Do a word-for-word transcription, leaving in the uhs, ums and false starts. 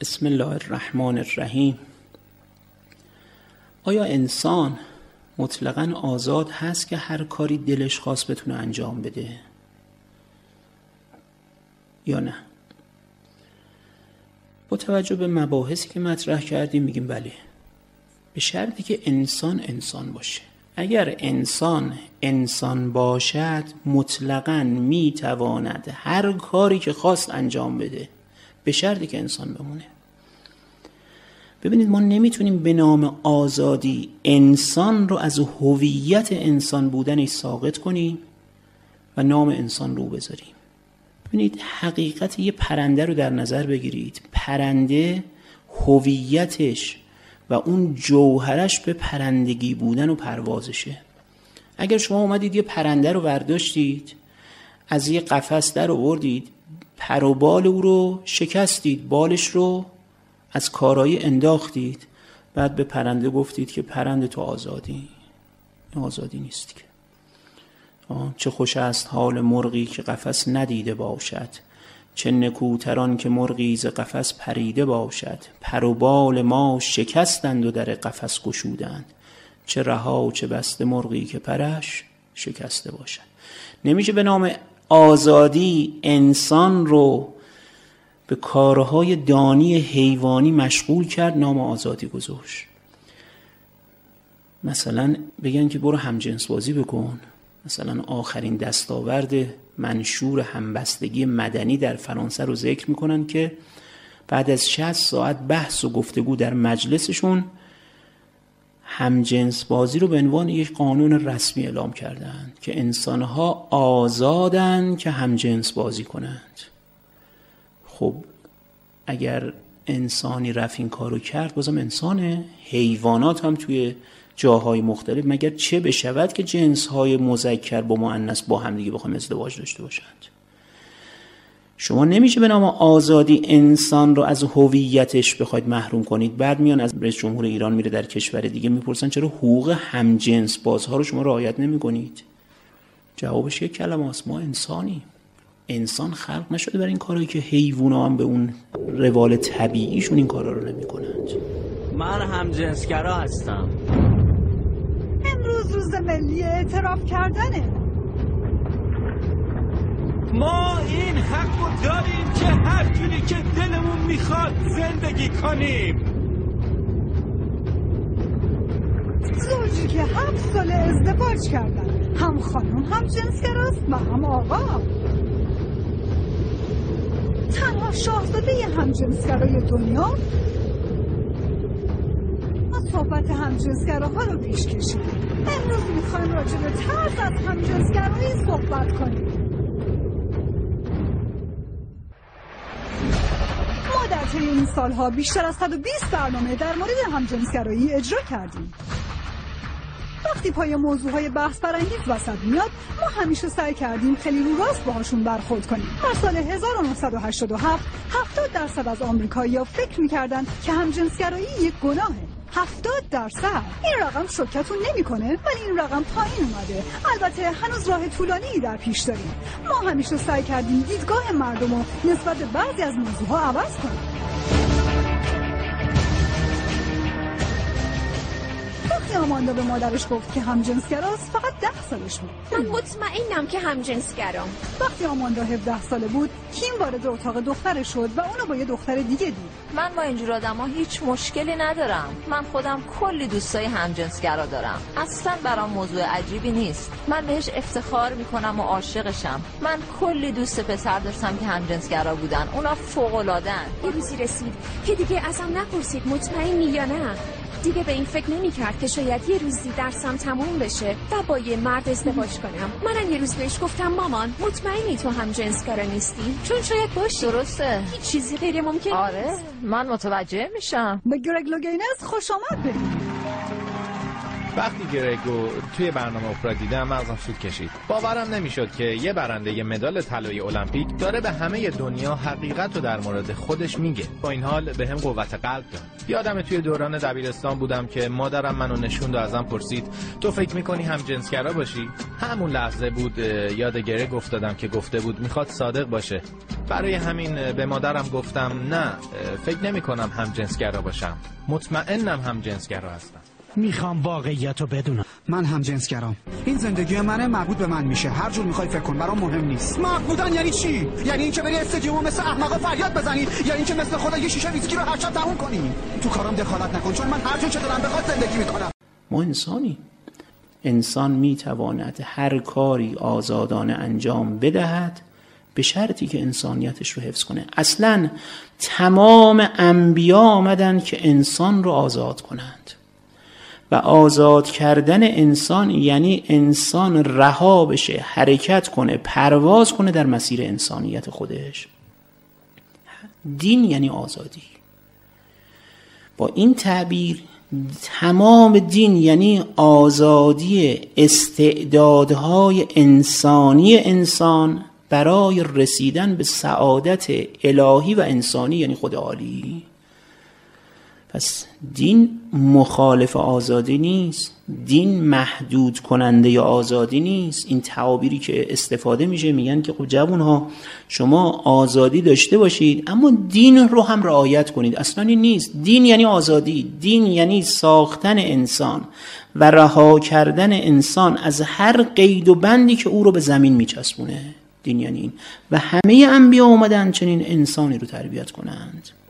بسم الله الرحمن الرحیم. آیا انسان مطلقاً آزاد هست که هر کاری دلش خواست بتونه انجام بده یا نه؟ با توجه به مباحثی که مطرح کردیم میگیم بله، به شرطی که انسان انسان باشه. اگر انسان انسان باشد مطلقاً میتواند هر کاری که خواست انجام بده، به شرطی که انسان بمونه. ببینید ما نمیتونیم به نام آزادی انسان رو از هویت انسان بودنش ساقط کنیم و نام انسان رو بذاریم. ببینید حقیقت یه پرنده رو در نظر بگیرید. پرنده هویتش و اون جوهرش به پرندگی بودن و پروازشه. اگر شما اومدید یه پرنده رو برداشتید، از یه قفس در آوردید، پر و بال او رو شکستید، بالش رو از کارایی انداختید، بعد به پرنده گفتید که پرنده تو آزادی. آزادی نیست که. چه خوش است حال مرغی که قفس ندیده باشد، چه نکوتران که مرغی ز قفس پریده باشد. پر و بال ما شکستند و در قفس گشودند، چه رها و چه بسته مرغی که پرش شکسته باشد. نمیشه به نام آزادی انسان رو به کارهای دانی حیوانی مشغول کرد، نام آزادی گذاشت. مثلا بگن که برو همجنس بازی بکن. مثلا آخرین دستاورد منشور همبستگی مدنی در فرانسه رو ذکر میکنن که بعد از شصت ساعت بحث و گفتگو در مجلسشون همجنس بازی رو به عنوان یک قانون رسمی اعلام کردند که انسانها آزادن که همجنس بازی کنند. خب اگر انسانی رفت این کارو کرد، بازم انسانه. حیوانات هم توی جاهای مختلف مگر چه بشود که جنس‌های مذکر با مؤنث با هم دیگه بخوام ازدواج داشته باشند. شما نمیشه به نام آزادی انسان رو از هویتش بخواید محروم کنید. بعد میان از رئیس جمهور ایران میره در کشور دیگه میپرسن چرا حقوق همجنس بازها رو شما رعایت نمیکنید؟ جوابش یک کلمه است: ما انسانی. انسان خلق نشده برای این کارهایی که حیوونا هم به اون روال طبیعیشون این کارا رو نمیکنند. من همجنسگرا هستم. امروز روز ملی اعتراف کردنه. ما این حق رو داریم که هر جوری که دلمون میخواد زندگی کنیم. زوجی که هفت سال ازدواج کردن، هم خانم هم جنسگراست و هم آقا. تنها شاهزاده هم جنسگرای دنیا صحبت همجنسگراها رو پیش کشید. امروز میخوایم راجع به طرز از همجنسگرایی صحبت کنیم. ما در طی این سالها بیشتر از صد و بیست برنامه در مورد همجنسگرایی اجرا کردیم. وقتی پای موضوعهای بحث برانگیز وسط میاد، ما همیشه سعی کردیم خیلی رو راست باهاشون برخورد کنیم. در سال هزار و نهصد و هشتاد و هفت هفتاد درصد از آمریکایی‌ها فکر می‌کردن که همجنسگرایی یک گناهه. هفتاد درصد. این رقم شوکتون نمی‌کنه، ولی این رقم پایین اومده. البته هنوز راه طولانی در پیش داریم. ما همیشه سعی کردیم دیدگاه مردم رو نسبت به بعضی از موضوعها عوض کنیم. وقتی آماندا به مادرش گفت که همجنسگراست، فقط ده سالش بود. من مطمئنم که همجنسگرام. وقتی آماندا هفده ساله بود، کیم وارد اتاق دخترش شد و اونو با یه دختر دیگه دید. من با اینجور آدما هیچ مشکلی ندارم. من خودم کلی دوستای همجنسگرا دارم. اصلا برام موضوع عجیبی نیست. من بهش افتخار میکنم و عاشقشم. من کلی دوست پسر داشتم که همجنسگرا بودن. اونا فوق‌العاده‌ان. یه روزی رسید که دیگه ازم نپرسید مطمئنی یا نه. دیگه به این فکر نمی کرد که شاید یه روزی درسم تموم بشه و با یه مرد ازدواج کنم. منم یه روز بهش گفتم مامان مطمئنی تو هم جنسگرا نیستی؟ چون شاید باشی. درسته. هیچ چیزی غیر ممکن. آره من متوجه میشم. به گرگ لوگینز خوش آمد بگید. وقتی گرگو توی برنامه اپرا دیدم مغزم سود کشید. باورم نمیشد که یه برنده مدال طلایی المپیک داره به همه دنیا حقیقت رو در مورد خودش میگه. با این حال به هم قوت قلب داد. یادم توی دوران دبیرستان بودم که مادرم منو نشوند و ازم پرسید تو فکر میکنی هم جنسگرا باشی؟ همون لحظه بود یاد گرگ افتادم که گفته بود میخواد صادق باشه. برای همین به مادرم گفتم نه، فکر نمیکنم هم جنسگرا باشم. مطمئنم هم جنسگرا هستم. میخوام واقعیت رو بدونم. من هم جنسگرام. این زندگی منه، مربوط به من میشه. هر جور میخوای فکر کن، برام مهم نیست. مرد بودن یعنی چی؟ یعنی اینکه بری استادیوم مثل احمقا فریاد بزنی، یا اینکه مثل خدا یه شیشه ویسکی رو هر شب تموم کنی؟ تو کارم دخالت نکن، چون من هر جور که دارم بخواد زندگی میکنم. ما انسانی. انسان میتواند هر کاری آزادانه انجام بدهد به شرطی که انسانیتش رو حفظ کنه. اصلا تمام انبیا آمدن که انسان رو آزاد کنند و آزاد کردن انسان یعنی انسان رها بشه، حرکت کنه، پرواز کنه در مسیر انسانیت خودش. دین یعنی آزادی. با این تعبیر تمام دین یعنی آزادی استعدادهای انسانی انسان برای رسیدن به سعادت الهی و انسانی یعنی خود عالی. پس دین مخالف آزادی نیست، دین محدود کننده یا آزادی نیست. این تعابیری که استفاده میشه میگن که خب جوانها شما آزادی داشته باشید اما دین رو هم رعایت کنید. اصلا این نیست. دین یعنی آزادی، دین یعنی ساختن انسان و رها کردن انسان از هر قید و بندی که او رو به زمین میچسبونه. دین یعنی این. و همه انبیا اومدن چنین انسانی رو تربیت کنند.